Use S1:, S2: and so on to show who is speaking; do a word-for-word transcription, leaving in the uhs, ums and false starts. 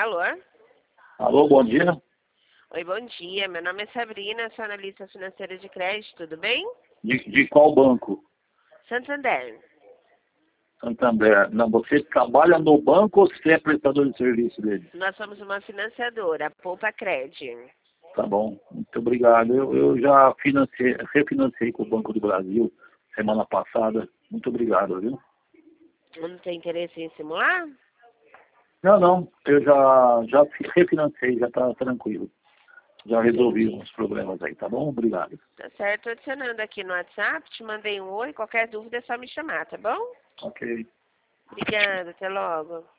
S1: Alô?
S2: Alô, bom dia.
S1: Oi, bom dia. Meu nome é Sabrina, sou analista financeira de crédito, tudo bem?
S2: De, de qual banco?
S1: Santander.
S2: Santander. Não, você trabalha no banco ou você é prestador de serviço dele?
S1: Nós somos uma financiadora, Poupa Cred.
S2: Tá bom, muito obrigado. Eu, eu já financei, refinancei com o Banco do Brasil semana passada. Muito obrigado, viu?
S1: Não tem interesse em simular?
S2: Não, não, eu já, já refinancei, já tá tranquilo. Já resolvi
S1: Entendi.
S2: uns problemas aí, tá bom? Obrigado.
S1: Tá certo, adicionando aqui no WhatsApp, te mandei um oi, qualquer dúvida é só me chamar, tá bom?
S2: Ok.
S1: Obrigada, até logo.